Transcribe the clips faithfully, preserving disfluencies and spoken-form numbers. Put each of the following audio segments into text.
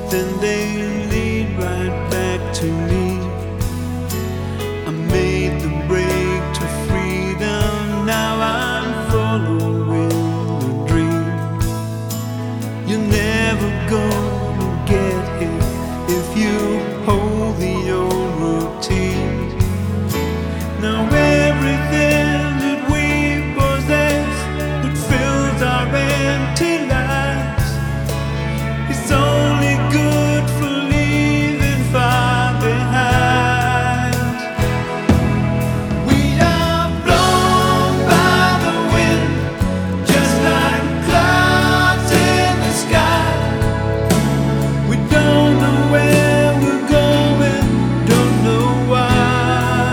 then they lead right back to me. I made the break to freedom, now I'm following the dream. You're never gonna get here if you hold the old routine. Now everything that we possess that fills our empty lives is only good for leaving far behind. We are blown by the wind, just like clouds in the sky. We don't know where we're going, don't know why.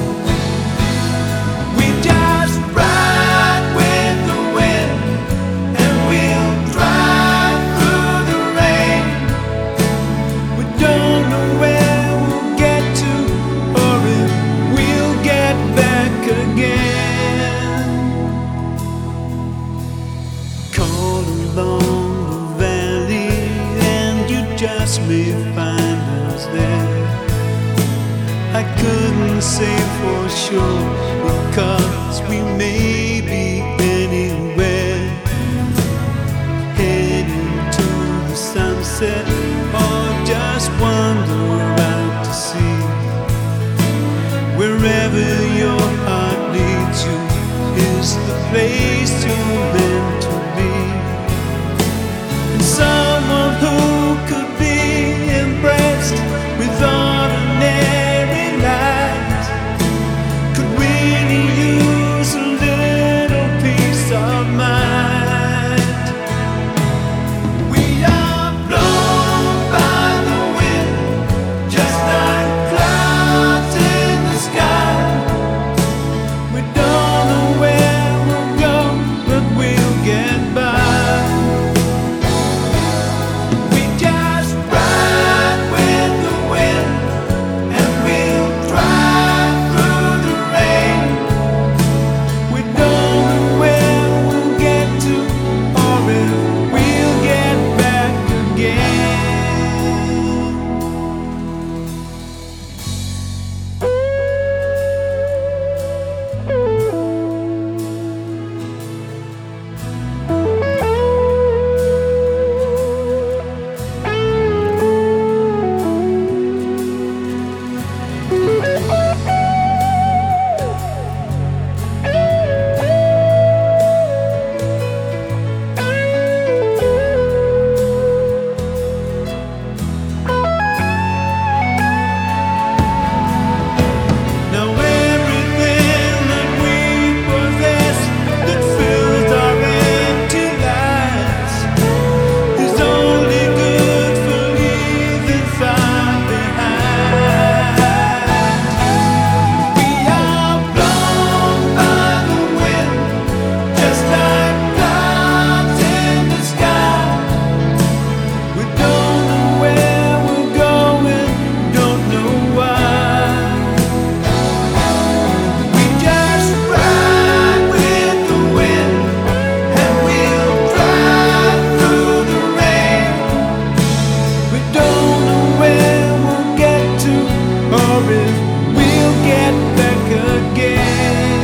We just ride with the wind, and we'll drive through the rain. We don't know where we'll get to, or if we'll get back again. Call along the valley, and you just may find us there. I couldn't say for sure, because we may be anywhere, heading to the sunset, or just wander out to sea. Wherever your heart leads you is the place you're meant to be. And someone who could be impressed with ordinary lives could really use a little peace of mind. We are blown by the wind, just like clouds in the sky. We don't know where we'll go, but we'll get by. We just ride with the wind, and we'll drive through the rain. We don't know where we'll get to, or if we'll get back again. Now everything that we possess that fills our empty lives is only good for leaving far behind. We are blown by the wind, just like clouds in the sky. We don't know where we're going, don't know why. We just ride with the wind, and we'll drive through the rain. We don't know where we'll get to, or if we'll get back again.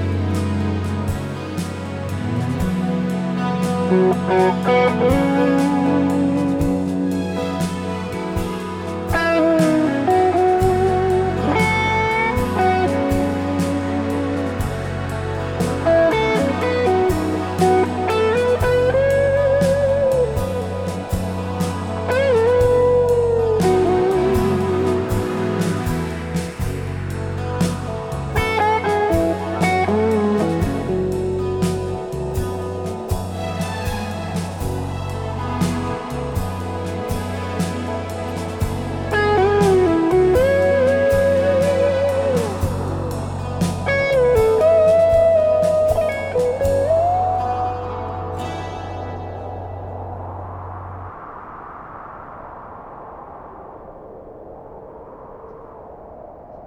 Thank you.